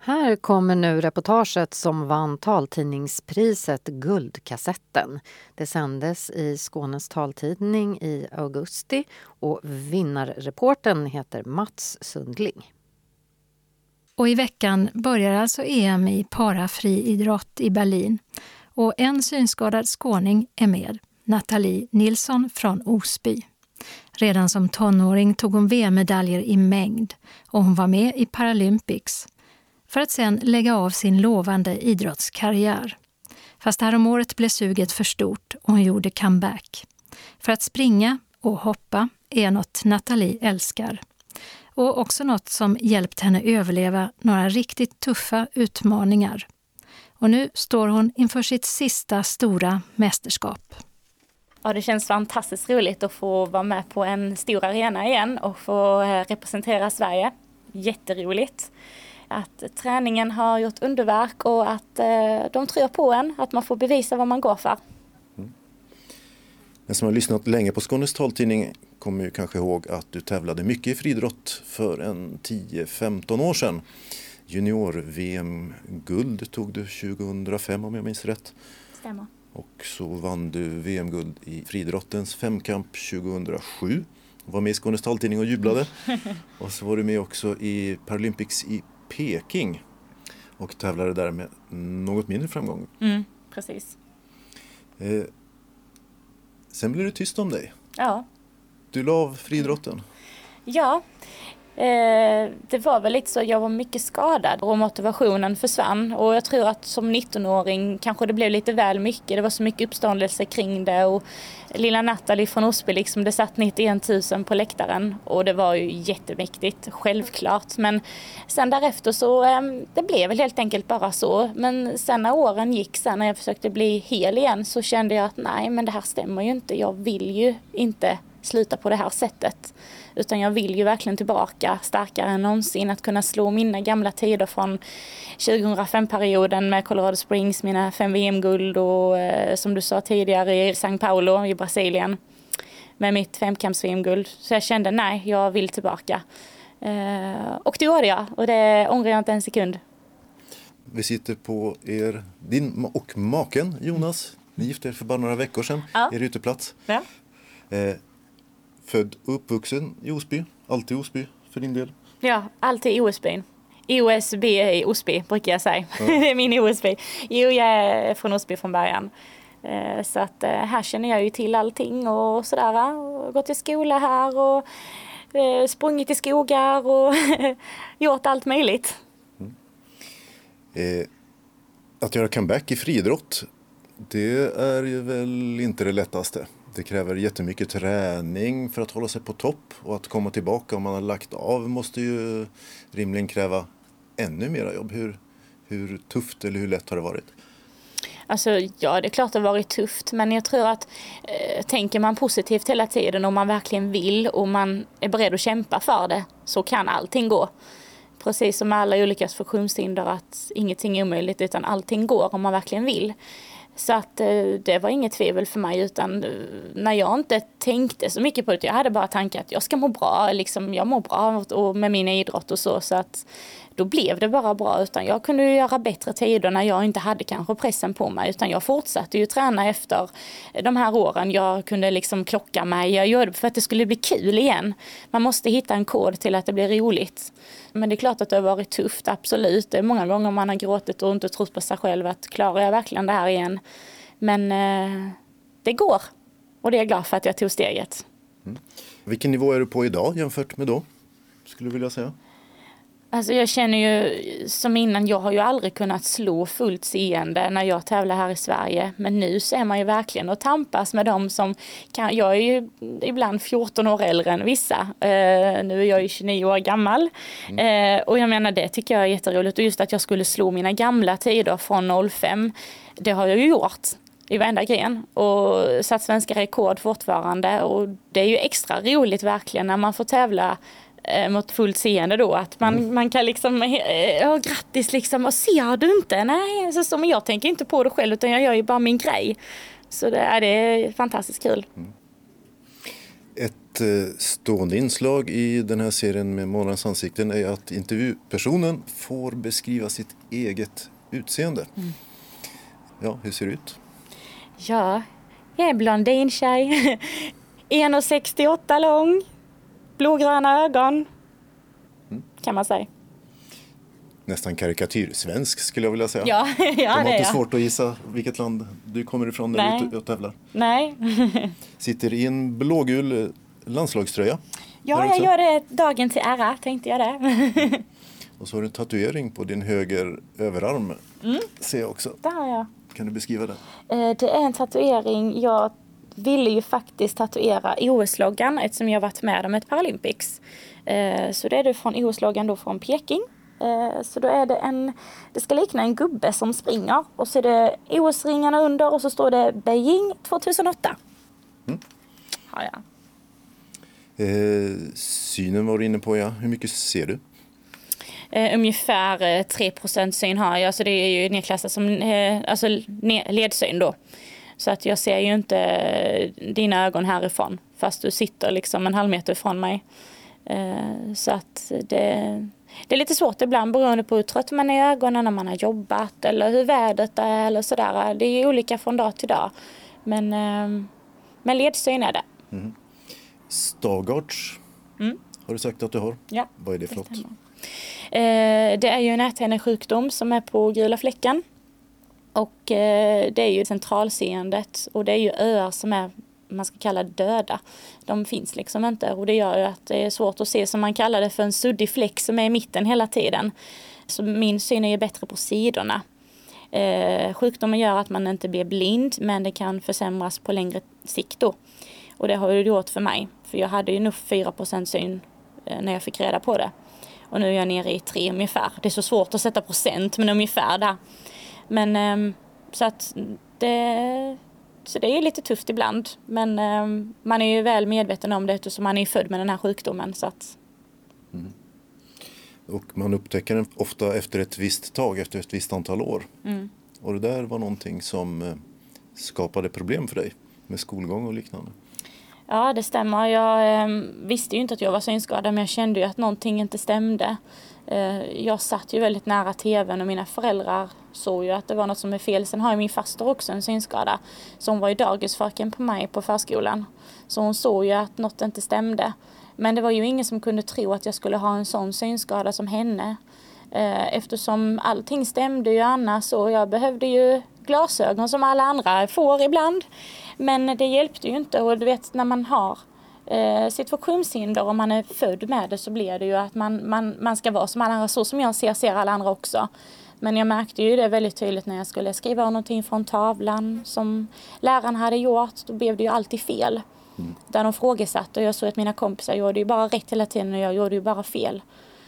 Här kommer nu reportaget som vann taltidningspriset Guldkassetten. Det sändes i Skånes taltidning i augusti och vinnarreporten heter Mats Sundling. Och i veckan börjar alltså EM i parafriidrott i Berlin. Och en synskadad skåning är med, Nathalie Nilsson från Osby. Redan som tonåring tog hon VM-medaljer i mängd och hon var med i Paralympics. För att sen lägga av sin lovande idrottskarriär. Fast häromåret blev suget för stort och hon gjorde comeback. För att springa och hoppa är något Nathalie älskar. Och också något som hjälpt henne överleva några riktigt tuffa utmaningar. Och nu står hon inför sitt sista stora mästerskap. Ja, det känns fantastiskt roligt att få vara med på en stor arena igen och få representera Sverige. Jätteroligt. Att träningen har gjort underverk och att de tror på en, att man får bevisa vad man går för. Den som har lyssnat länge på Skånes taltidning kommer ju kanske ihåg att du tävlade mycket i friidrott för en 10-15 år sedan. Junior-VM-guld tog du 2005 om jag minns rätt. Stämmer. Och så vann du VM-guld i friidrottens femkamp 2007. Var med i Skånes taltidning och jublade. Och så var du med också i Paralympics i Peking och tävlade där med något mindre framgång. Precis. Sen blev det tyst om dig. Ja. Du la av friidrotten. Ja, det var väl lite så. Jag var mycket skadad och motivationen försvann. Och jag tror att som 19-åring kanske det blev lite väl mycket. Det var så mycket uppståndelse kring det. Och lilla Nathalie från Osby, liksom, det satt 91 000 på läktaren. Och det var ju jätteviktigt, självklart. Men sen därefter så, det blev väl helt enkelt bara så. Men sen när åren gick, sen när jag försökte bli hel igen, så kände jag att nej, men det här stämmer ju inte. Jag vill ju inte sluta på det här sättet. Utan jag vill ju verkligen tillbaka starkare än någonsin. Att kunna slå mina gamla tider från 2005-perioden med Colorado Springs, mina 5 VM-guld och som du sa tidigare i São Paulo i Brasilien med mitt 5-kamps-VM-guld. Så jag kände nej, jag vill tillbaka. Och det gjorde jag och det ångrar jag inte en sekund. Vi sitter på din och maken Jonas. Ni gifte er för bara några veckor sedan. Ja. Er uteplats. Ja. Född och uppvuxen i Osby. Alltid Osby för din del. Ja, alltid i Osby. OSB i Osby brukar jag säga. Ja. Det är min Osby. Jo, jag är från Osby från början. Så att här känner jag ju till allting och sådär. Och gått till skola här och sprungit i skogar och gjort allt möjligt. Att göra comeback i friidrott, det är ju väl inte det lättaste. Det kräver jättemycket träning för att hålla sig på topp och att komma tillbaka om man har lagt av måste ju rimligen kräva ännu mera jobb. Hur tufft eller hur lätt har det varit? Alltså ja, det är klart det har varit tufft, men jag tror att tänker man positivt hela tiden och man verkligen vill och man är beredd att kämpa för det, så kan allting gå. Precis som med alla olika funktionshinder, att ingenting är omöjligt utan allting går om man verkligen vill. Så att det var inget tvivel för mig, utan när jag inte tänkte så mycket på det, jag hade bara tanken att jag ska må bra, liksom, jag mår bra och med min idrott och så att då blev det bara bra, utan jag kunde göra bättre tider när jag inte hade kanske pressen på mig, utan jag fortsatte ju träna efter de här åren. Jag kunde liksom klocka mig, jag gjorde det för att det skulle bli kul igen. Man måste hitta en kod till att det blir roligt. Men det är klart att det har varit tufft, absolut. Det är många gånger man har gråtit och inte trott på sig själv att klarar jag verkligen det här igen. Men det går, och det är jag glad för att jag tog steget. Vilken nivå är du på idag jämfört med då, skulle du vilja säga? Alltså jag känner ju som innan, jag har ju aldrig kunnat slå fullt seende när jag tävlar här i Sverige. Men nu så är man ju verkligen och tampas med dem som kan. Jag är ju ibland 14 år äldre än vissa. Nu är jag ju 29 år gammal. Och jag menar, det tycker jag är jätteroligt. Och just att jag skulle slå mina gamla tider från 05, det har jag ju gjort i varenda gren. Och satt svenska rekord fortfarande. Och det är ju extra roligt verkligen när man får tävla mot fullt seende då, att man kan liksom grattis liksom, och ser du inte? Nej, så men jag tänker inte på det själv, utan jag gör ju bara min grej. Så det är fantastiskt kul. Ett Ett stående inslag i den här serien med Månadens ansikten är att intervjupersonen får beskriva sitt eget utseende. Ja, hur ser det ut? Ja, jag är blondintjej. 1,68 lång. Blågröna ögon. Kan man säga. Nästan karikatyrsvensk skulle jag vilja säga. Ja, ja det var det inte är svårt att gissa vilket land du kommer ifrån när du är ute och tävlar. Nej. Sitter i en blågul landslagströja. Ja, jag gör det dagen till ära, tänkte jag det. Och så har du en tatuering på din höger överarm. Ser jag också. Det har jag. Kan du beskriva det? Det är en tatuering. Jag ville ju faktiskt tatuera OS-loggan eftersom jag varit med om ett Paralympics. Så det är det från OS-loggan då från Peking. Så då är det det ska likna en gubbe som springer. Och så är det OS-ringarna under och så står det Beijing 2008. Ja, ja. Synen var du inne på, ja. Hur mycket ser du? Ungefär 3% syn har jag. Så det är ju nedklassat som ledsyn då. Så att jag ser ju inte dina ögon härifrån. Fast du sitter liksom en halv meter ifrån mig. Så att det är lite svårt ibland beroende på hur trött man är i ögonen när man har jobbat. Eller hur vädret är eller sådär. Det är olika från dag till dag. Men ledsyn är det. Stargardts har du sagt att du har? Ja. Vad är det för något? Det är ju en ätstjärnesjukdom som är på gula fläcken. Och det är ju centralseendet och det är ju öar som är, man ska kalla döda. De finns liksom inte och det gör ju att det är svårt att se, som man kallar det, för en suddig fläck som är i mitten hela tiden. Så min syn är ju bättre på sidorna. Sjukdomen gör att man inte blir blind, men det kan försämras på längre sikt då. Och det har ju gjort för mig, för jag hade ju nog 4% syn när jag fick reda på det. Och nu är jag nere i 3 ungefär. Det är så svårt att sätta procent, men ungefär där. Men så att så det är lite tufft ibland. Men man är ju väl medveten om det eftersom man är född med den här sjukdomen. Så att... Och man upptäcker den ofta efter ett visst tag, efter ett visst antal år. Och det där var någonting som skapade problem för dig med skolgång och liknande. Ja, det stämmer. Jag visste ju inte att jag var synskadad, men jag kände ju att någonting inte stämde. Jag satt ju väldigt nära tvn och mina föräldrar såg ju att det var något som är fel. Sen har ju min faster också en synskada. Så hon var ju dagisfröken på mig på förskolan. Så hon såg ju att något inte stämde. Men det var ju ingen som kunde tro att jag skulle ha en sån synskada som henne. Eftersom allting stämde ju annars och jag behövde ju glasögon som alla andra får ibland. Men det hjälpte ju inte och du vet när man har sitt funktionshinder och man är född med det så blir det ju att man ska vara som alla andra, så som jag ser alla andra också. Men jag märkte ju det väldigt tydligt när jag skulle skriva någonting från tavlan som läraren hade gjort, då blev det ju alltid fel. Där de frågesatte och jag såg att mina kompisar gjorde ju bara rätt hela tiden och jag gjorde ju bara fel.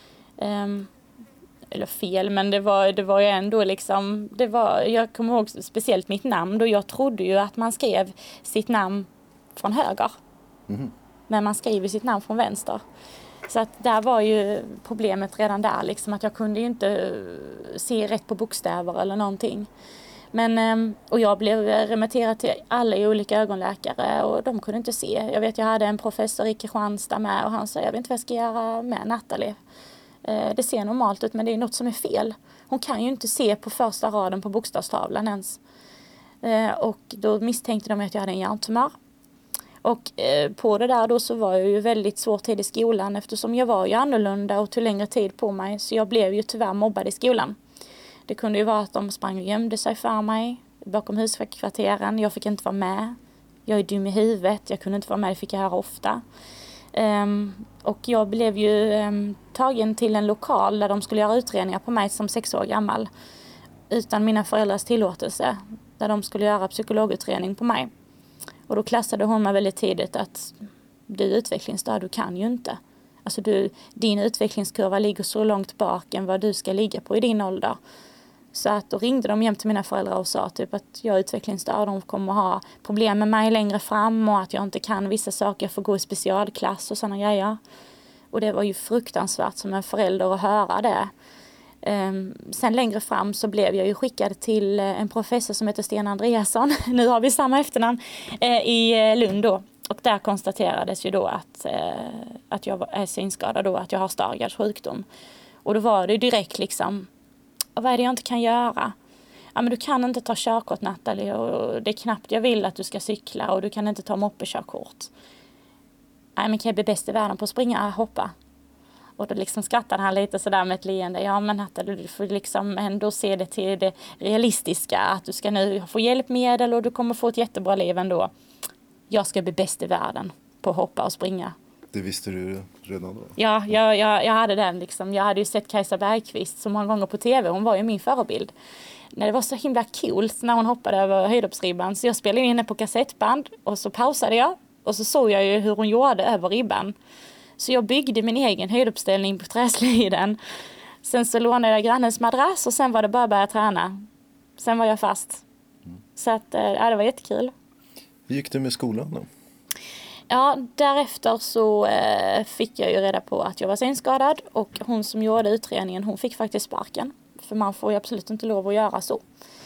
Eller fel, men det var ju ändå liksom, jag kommer ihåg speciellt mitt namn då jag trodde ju att man skrev sitt namn från höger. Men man skriver sitt namn från vänster. Så att där var ju problemet redan där liksom, att jag kunde ju inte se rätt på bokstäver eller någonting. Men, och jag blev remitterad till alla olika ögonläkare och de kunde inte se. Jag vet jag hade en professor i Kristianstad med och han sa jag vet inte vad jag ska göra med Nathalie. Det ser normalt ut men det är något som är fel. Hon kan ju inte se på första raden på bokstavstavlan ens. Och då misstänkte de att jag hade en hjärntumör. Och på det där då så var jag ju väldigt svår tid i skolan eftersom jag var ju annorlunda och tog längre tid på mig. Så jag blev ju tyvärr mobbad i skolan. Det kunde ju vara att de sprang och gömde sig för mig bakom huskvarteren. Jag fick inte vara med. Jag är dum i huvudet. Jag kunde inte vara med, det fick jag höra ofta. Och jag blev ju tagen till en lokal där de skulle göra utredningar på mig som 6 år gammal. Utan mina föräldrars tillåtelse. Där de skulle göra psykologutredning på mig. Och då klassade hon mig väldigt tidigt att du är utvecklingsstörd, du kan ju inte. Alltså din utvecklingskurva ligger så långt bak än vad du ska ligga på i din ålder. Så att då ringde de hem till mina föräldrar och sa typ att jag är utvecklingsstörd, de kommer ha problem med mig längre fram och att jag inte kan vissa saker, jag får gå i specialklass och sådana grejer. Och det var ju fruktansvärt som en förälder att höra det. Sen längre fram så blev jag ju skickad till en professor som heter Sten Andreasson. Nu har vi samma efternamn i Lund då. Och där konstaterades ju då att jag är synskadad och att jag har Stargardts sjukdom. Och då var det direkt liksom, vad är det jag inte kan göra? Ja, men du kan inte ta körkort, Nathalie, och det är knappt jag vill att du ska cykla, och du kan inte ta moppekörkort. Nej, men kan jag bli bäst i världen på att springa och hoppa? Och då liksom skrattade han lite sådär med ett leende. Ja, men Nathalie, du får liksom ändå se det till det realistiska. Att du ska nu få hjälpmedel och du kommer få ett jättebra liv ändå. Jag ska bli bäst i världen på att hoppa och springa. Det visste du redan då? Ja, jag hade den liksom. Jag hade ju sett Kajsa Bergqvist så många gånger på tv. Hon var ju min förebild. Det var så himla coolt när hon hoppade över höjdhoppsribban. Så jag spelade in på kassettband och så pausade jag. Och så såg jag ju hur hon gjorde över ribban. Så jag byggde min egen höjduppställning på träsliden. Sen så lånade jag grannens madrass och sen var det bara att börja träna. Sen var jag fast. Så att, det var jättekul. Hur gick det med skolan då? Ja, därefter så fick jag ju reda på att jag var synskadad. Och hon som gjorde utredningen, hon fick faktiskt sparken. För man får ju absolut inte lov att göra så.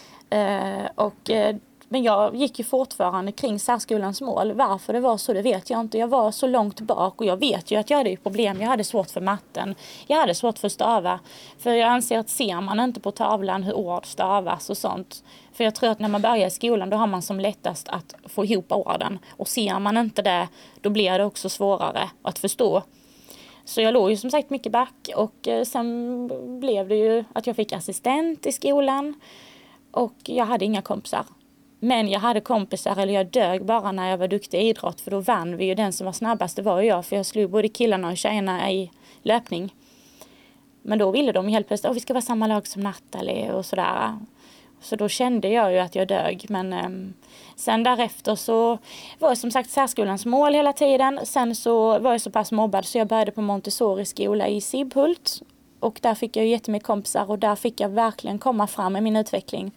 Men jag gick ju fortfarande kring särskolans mål. Varför det var så, det vet jag inte. Jag var så långt bak och jag vet ju att jag hade problem. Jag hade svårt för matten. Jag hade svårt för att stava. För jag anser att ser man inte på tavlan hur ord stavas och sånt. För jag tror att när man börjar i skolan då har man som lättast att få ihop orden. Och ser man inte det, då blir det också svårare att förstå. Så jag låg ju som sagt mycket back. Och sen blev det ju att jag fick assistent i skolan. Och jag hade inga kompisar. Men jag hade kompisar, eller jag dög bara när jag var duktig i idrott. För då vann vi ju, den som var snabbast, det var ju jag. För jag slog både killarna och tjejerna i löpning. Men då ville de helt plötsligt, vi ska vara samma lag som Nathalie och sådär. Så då kände jag ju att jag dög. Men sen därefter så var jag som sagt särskolans mål hela tiden. Sen så var jag så pass mobbad så jag började på Montessori skola i Sibbhult. Och där fick jag jättemycket kompisar och där fick jag verkligen komma fram med min utveckling.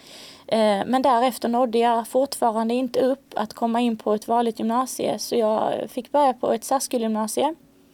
Men därefter nådde jag fortfarande inte upp att komma in på ett vanligt gymnasie. Så jag fick börja på ett särskolgymnasie.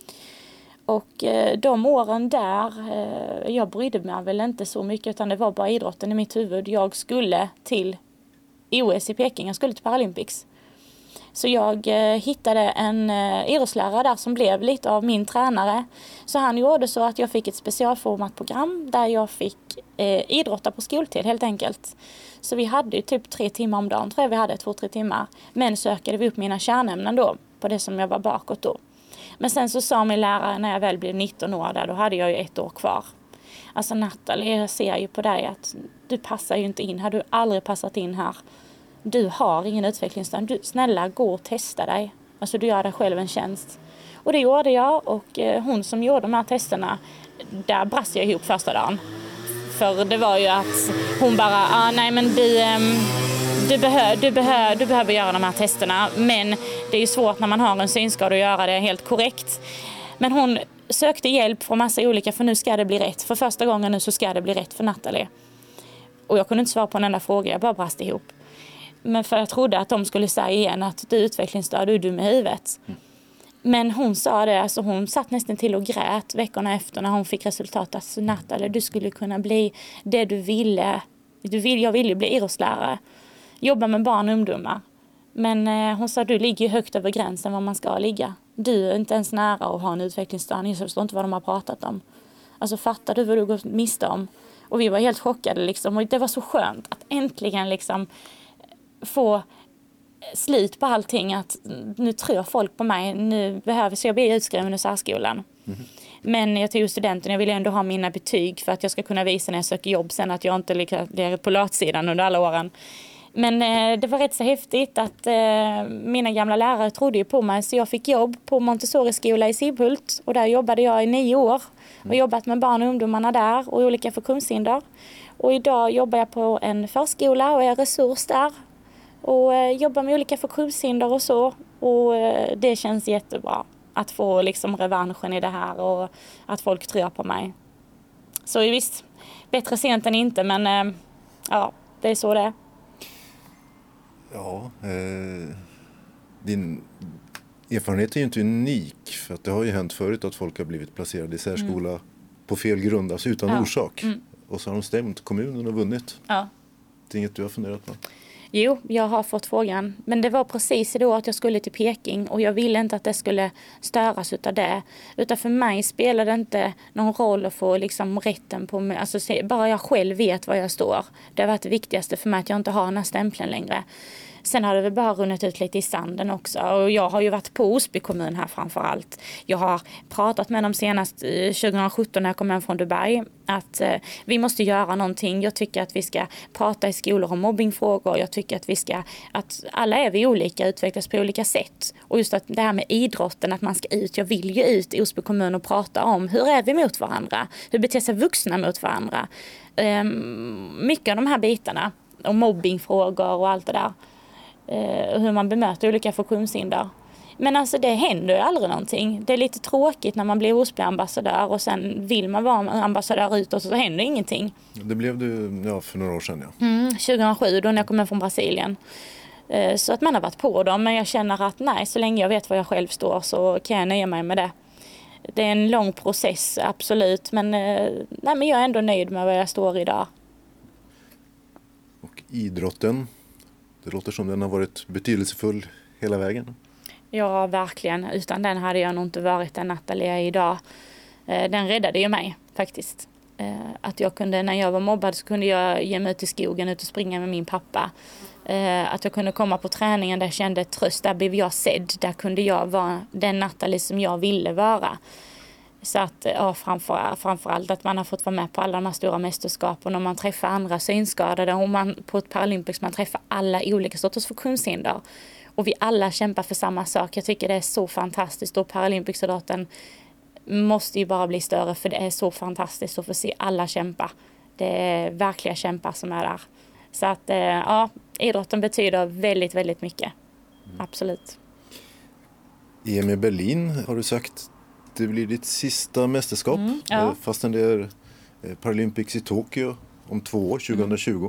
Och de åren där, jag brydde mig väl inte så mycket utan det var bara idrotten i mitt huvud. Jag skulle till OS i Peking, jag skulle till Paralympics. Så jag hittade en idrottslärare där som blev lite av min tränare. Så han gjorde så att jag fick ett specialformat program där jag fick idrotta på skoltid helt enkelt. Så vi hade ju typ 3 timmar om dagen, tror jag vi hade 2-3 timmar. Men sökade vi upp mina kärnämnen då, på det som jag var bakåt då. Men sen så sa min lärare när jag väl blev 19 år där, då hade jag ju 1 år kvar. Alltså Nathalie, jag ser ju på dig att du passar ju inte in här, du har aldrig passat in här. Du har ingen utvecklingsstöd, snälla gå och testa dig. Alltså du gör dig själv en tjänst. Och det gjorde jag och hon som gjorde de här testerna, där brast jag ihop första dagen. För det var ju att hon bara, nej men du behöver göra de här testerna. Men det är ju svårt när man har en synskada att göra det helt korrekt. Men hon sökte hjälp från massa olika, för nu ska det bli rätt. För första gången nu så ska det bli rätt för Nathalie. Och jag kunde inte svara på en enda fråga, jag bara brast ihop. Men för jag trodde att de skulle säga igen att du är utvecklingsstörd, du är dum i huvudet. Men hon sa det, alltså hon satt nästan till och grät veckorna efter när hon fick resultatet. Alltså Nathalie, du skulle kunna bli det du ville. Jag ville ju bli idrottslärare. Jobba med barn och ungdomar. Men hon sa, du ligger högt över gränsen vad man ska ligga. Du är inte ens nära att ha en utvecklingsstörning. Jag förstår inte vad de har pratat om. Alltså fattar du vad du gått miste om? Och vi var helt chockade liksom. Och det var så skönt att äntligen liksom få slut på allting, att nu tror folk på mig, nu behöver så jag bli utskriven ur särskolan. Men jag tog studenten, jag ville ändå ha mina betyg för att jag ska kunna visa när jag söker jobb sen att jag inte ligger på latsidan under alla åren. Men det var rätt så häftigt att mina gamla lärare trodde ju på mig, så jag fick jobb på Montessori skola i Sibbhult och där jobbade jag i 9 år och jobbat med barn och ungdomarna där och olika funktionshinder. Och idag jobbar jag på en förskola och är resurs där. Och jobbar med olika funktionshinder och så. Och det känns jättebra att få liksom revanschen i det här och att folk tror på mig. Så visst, bättre sent än inte, men ja, det är så det är. Ja, din erfarenhet är ju inte unik, för att det har ju hänt förut att folk har blivit placerade i särskola på fel grund, alltså utan orsak. Och så har de stämt kommunen och vunnit. Ja. Det är inget du har funderat på? Jo, jag har fått frågan. Men det var precis då att jag skulle till Peking och jag ville inte att det skulle störas utav det. Utan för mig spelar det inte någon roll att få liksom rätten på mig. Alltså, bara jag själv vet var jag står. Det har varit det viktigaste för mig, att jag inte har den här stämpeln längre. Sen har det väl bara runnit ut lite i sanden också. Och jag har ju varit på Osby kommun här framför allt. Jag har pratat med dem senast 2017 när jag kom hem från Dubai. Att vi måste göra någonting. Jag tycker att vi ska prata i skolor om mobbingfrågor. Jag tycker att alla är vi olika, utvecklas på olika sätt. Och just att det här med idrotten, att man ska ut. Jag vill ju ut i Osby kommun och prata om hur är vi mot varandra? Hur beter sig vuxna mot varandra? Mycket av de här bitarna. Och mobbingfrågor och allt det där. Hur man bemöter olika funktionshinder. Men alltså det händer ju aldrig någonting. Det är lite tråkigt när man blir Osby-ambassadör och sen vill man vara ambassadör ut och så händer ingenting. Det blev du för några år sedan, ja. 2007 då när jag kom hem från Brasilien. Så att man har varit på dem, men jag känner att nej, så länge jag vet var jag själv står så kan jag nöja mig med det. Det är en lång process, absolut. Men jag är ändå nöjd med var jag står idag. Och idrotten, det låter som den har varit betydelsefull hela vägen. Ja, verkligen. Utan den hade jag nog inte varit den Natalia idag. Den räddade ju mig faktiskt. Att jag kunde, när jag var mobbad så kunde jag ge mig ut i skogen, ut och springa med min pappa. Att jag kunde komma på träningen där jag kände tröst, där blev jag sedd. Där kunde jag vara den Natalie som jag ville vara. Så att framförallt att man har fått vara med på alla de här stora mästerskapen och man träffar andra synskadade och man på ett Paralympics man träffar alla olika sorters funktionshinder. Och vi alla kämpar för samma sak. Jag tycker det är så fantastiskt och Paralympics-idrotten måste ju bara bli större för det är så fantastiskt att få se alla kämpa. Det är verkliga kämpar som är där. Så att idrotten betyder väldigt, väldigt mycket. Absolut. EM i Berlin har du sagt. Det blir ditt sista mästerskap fastän det är Paralympics i Tokyo om 2 år, 2020.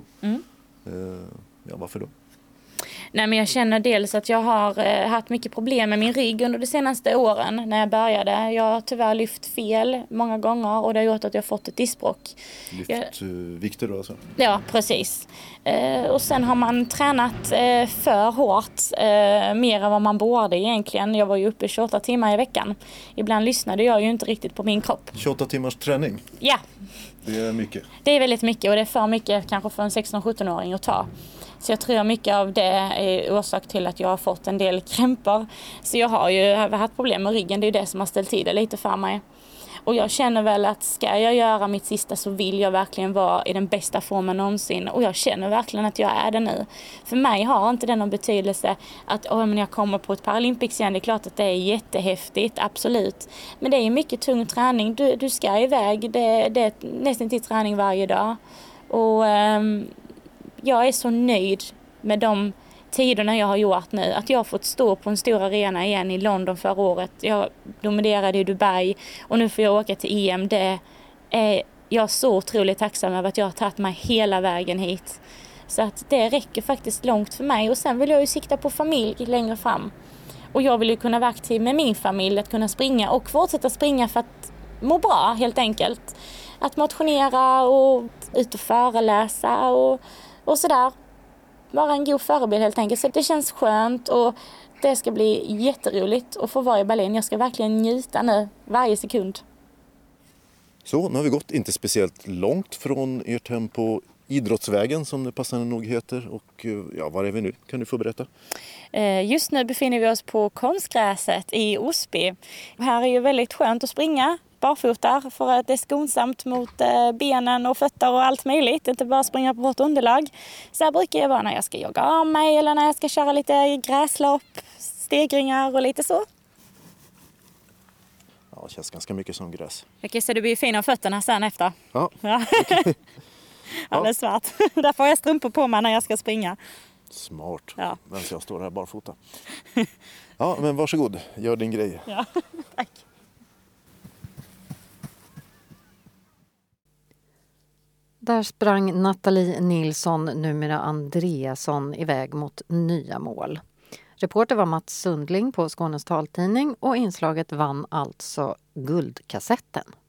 Varför då? Nej, men jag känner dels att jag har haft mycket problem med min rygg under de senaste åren när jag började. Jag har tyvärr lyft fel många gånger och det har gjort att jag har fått ett diskbråck. Lyft vikter då alltså? Ja, precis. Och sen har man tränat för hårt, mer än vad man borde egentligen. Jag var ju uppe 28 timmar i veckan. Ibland lyssnade jag ju inte riktigt på min kropp. 28 timmars träning? Ja. Det är mycket. Det är väldigt mycket och det är för mycket kanske för en 16-17-åring att ta. Så jag tror mycket av det är orsak till att jag har fått en del krämpor. Så jag har ju haft problem med ryggen, det är ju det som har ställt till det lite för mig. Och jag känner väl att ska jag göra mitt sista så vill jag verkligen vara i den bästa formen någonsin. Och jag känner verkligen att jag är det nu. För mig har inte det någon betydelse att men jag kommer på ett Paralympics igen. Det är klart att det är jättehäftigt, absolut. Men det är mycket tung träning. Du ska iväg, det är nästan till träning varje dag. Och jag är så nöjd med de tiderna jag har gjort nu. Att jag har fått stå på en stor arena igen i London förra året. Jag dominerade i Dubai och nu får jag åka till EM. Det är jag så otroligt tacksam över att jag har tagit mig hela vägen hit. Så att det räcker faktiskt långt för mig. Och sen vill jag ju sikta på familj längre fram. Och jag vill ju kunna vara aktiv med min familj, att kunna springa och fortsätta springa för att må bra helt enkelt. Att motionera och ut och föreläsa och sådär. Vara en god förebild helt enkelt. Så det känns skönt och det ska bli jätteroligt att få vara i Berlin. Jag ska verkligen njuta nu varje sekund. Så, nu har vi gått inte speciellt långt från ert hem på Idrottsvägen som det passande nog heter. Och var är vi nu? Kan du få berätta? Just nu befinner vi oss på konstgräset i Osby. Här är ju väldigt skönt att springa barfotar för att det är skonsamt mot benen och fötter och allt möjligt. Inte bara springa på hårt underlag. Så här brukar jag vara när jag ska jogga av mig eller när jag ska köra lite gräslopp, stegringar och lite så. Ja, det känns ganska mycket som gräs. Okej, så du blir fin av fötterna sen efter? Ja. Okay. Alldeles svart. Där får jag strumpor på mig när jag ska springa. Smart. Ja. Men jag står här barfota. Ja, men varsågod. Gör din grej. Ja, tack. Där sprang Nathalie Nilsson, numera Andreasson, iväg mot nya mål. Reporter var Mats Sundling på Skånes taltidning och inslaget vann alltså Guldkassetten.